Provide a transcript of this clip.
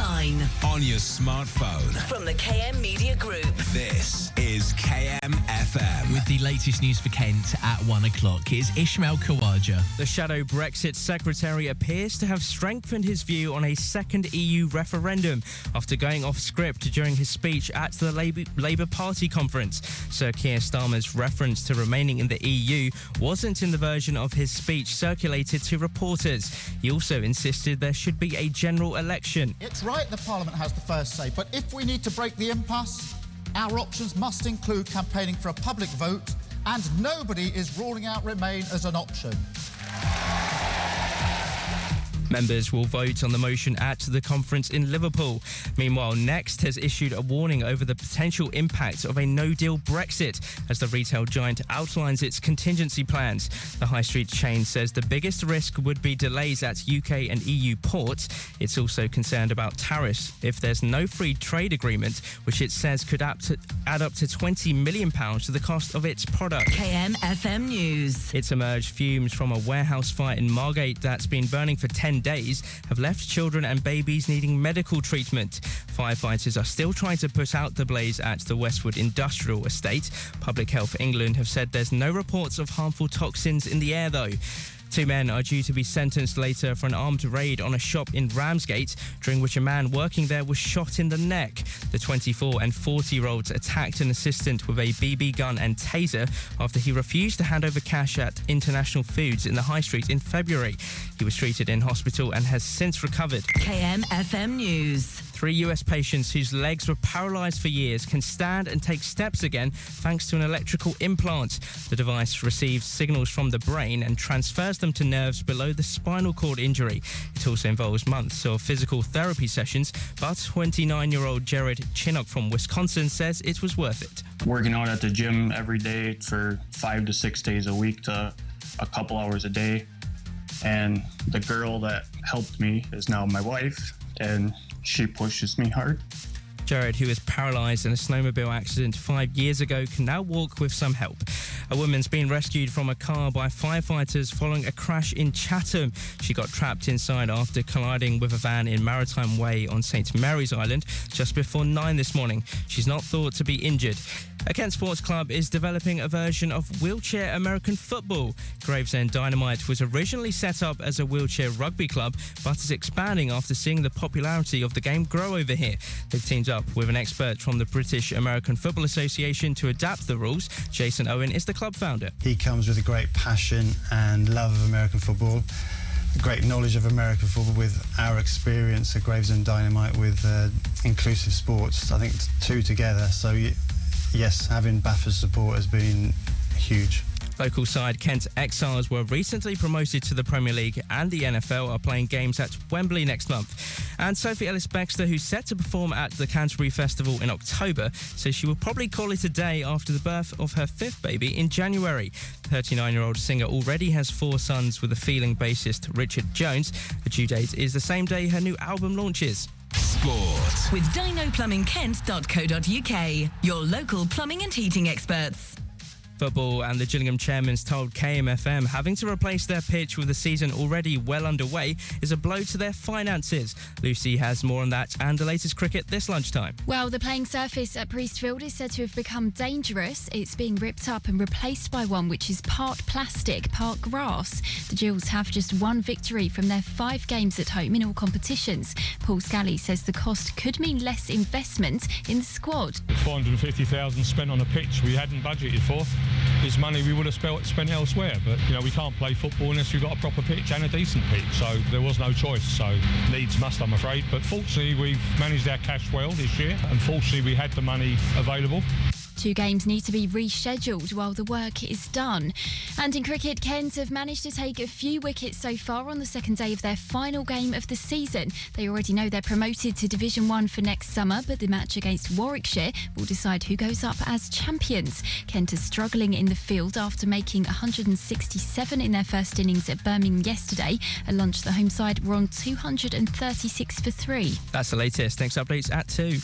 online, on your smartphone. from the KM Media Group. This is KM FM. With the latest news for Kent at 1 o'clock is Ismail Khawaja. The shadow Brexit secretary appears to have strengthened his view on a second EU referendum after going off script during his speech at the Labour Party conference. Sir Keir Starmer's reference to remaining in the EU wasn't in the version of his speech circulated to reporters. He also insisted there should be a general election. It's right the Parliament has the first say, but if we need to break the impasse, our options must include campaigning for a public vote, and nobody is ruling out Remain as an option. Members will vote on the motion at the conference in Liverpool. Meanwhile, Next has issued a warning over the potential impact of a no-deal Brexit as the retail giant outlines its contingency plans. The high street chain says the biggest risk would be delays at UK and EU ports. It's also concerned about tariffs if there's no free trade agreement, which it says could add up to £20 million to the cost of its product. KM FM News. It's emerged fumes from a warehouse fire in Margate that's been burning for 10 days have left children and babies needing medical treatment. Firefighters are still trying to put out the blaze at the Westwood Industrial Estate. Public Health England have said there's no reports of harmful toxins in the air though. 2 men are due to be sentenced later for an armed raid on a shop in Ramsgate, during which a man working there was shot in the neck. The 24 and 40-year-olds attacked an assistant with a BB gun and taser after he refused to hand over cash at International Foods in the High Street in February. He was treated in hospital and has since recovered. KM FM News. 3 US patients whose legs were paralysed for years can stand and take steps again thanks to an electrical implant. The device receives signals from the brain and transfers them to nerves below the spinal cord injury. It also involves months of physical therapy sessions, but 29-year-old Jared Chinook from Wisconsin says it was worth it. Working out at the gym every day for 5 to 6 days a week to a couple hours a day. And the girl that helped me is now my wife, and she pushes me hard. Jared, who was paralysed in a snowmobile accident 5 years ago, can now walk with some help. A woman's been rescued from a car by firefighters following a crash in Chatham. She got trapped inside after colliding with a van in Maritime Way on St Mary's Island just before 9 this morning. She's not thought to be injured. A Kent Sports Club is developing a version of wheelchair American football. Gravesend Dynamite was originally set up as a wheelchair rugby club, but is expanding after seeing the popularity of the game grow over here. They've teamed up with an expert from the British American Football Association to adapt the rules. Jason Owen is the club founder. He comes with a great passion and love of American football, a great knowledge of American football with our experience at Gravesend Dynamite with inclusive sports. I think 2 together, so yes, having Bathurst support has been huge. Local side Kent Exiles were recently promoted to the Premier League, and the NFL are playing games at Wembley next month. And Sophie Ellis-Bextor, who's set to perform at the Canterbury Festival in October, says she will probably call it a day after the birth of her 5th baby in January. The 39-year-old singer already has 4 sons with the Feeling bassist Richard Jones. The due date is the same day her new album launches. Sport. With dinoplumbingkent.co.uk, your local plumbing and heating experts. Football, and the Gillingham Chairman's told KMFM having to replace their pitch with the season already well underway is a blow to their finances. Lucy has more on that and the latest cricket this lunchtime. Well, the playing surface at Priestfield is said to have become dangerous. It's being ripped up and replaced by one which is part plastic, part grass. The Gills have just 1 victory from their 5 games at home in all competitions. Paul Scally says the cost could mean less investment in the squad. 450,000 spent on a pitch we hadn't budgeted for is money we would have spent elsewhere, but we can't play football unless we've got a proper pitch and a decent pitch, so there was no choice. So needs must, I'm afraid, but fortunately we've managed our cash well this year, and fortunately we had the money available. 2 games need to be rescheduled while the work is done. And in cricket, Kent have managed to take a few wickets so far on the second day of their final game of the season. They already know they're promoted to Division 1 for next summer, but the match against Warwickshire will decide who goes up as champions. Kent are struggling in the field after making 167 in their first innings at Birmingham yesterday. At lunch, the home side were on 236 for 3. That's the latest. Next updates at 2.